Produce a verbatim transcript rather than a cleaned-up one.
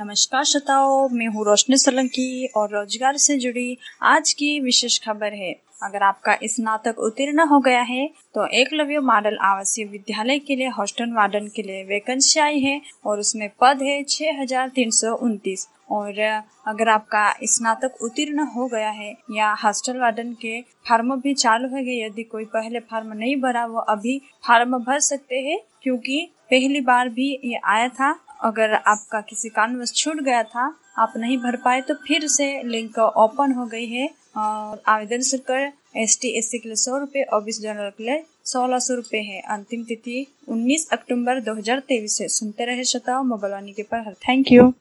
नमस्कार श्रोताओं, मैं हूँ रोशनी सोलंकी और रोजगार से जुड़ी आज की विशेष खबर है। अगर आपका स्नातक उत्तीर्ण हो गया है तो एकलव्य मॉडल आवासीय विद्यालय के लिए हॉस्टल वार्डन के लिए वैकेंसी आई है और उसमें पद है छह हजार तीन सौ उनतीस। और अगर आपका स्नातक उत्तीर्ण हो गया है या हॉस्टल वार्डन के फॉर्म भी चालू है गए, यदि कोई पहले फॉर्म नहीं भरा वो अभी फॉर्म भर सकते हैं, क्योंकि पहली बार भी ये आया था। अगर आपका किसी कारणवश छूट गया था, आप नहीं भर पाए, तो फिर से लिंक ओपन हो गई है। और आवेदन शुल्क एस टी एस सी के लिए सौ रुपये, ओबीसी जनरल के लिए सोलह सौ रुपये है। अंतिम तिथि उन्नीस अक्टूबर दो हजार तेईस है। सुनते रहे श्रोताओ मोबाइल वाणी के पर। Thank you.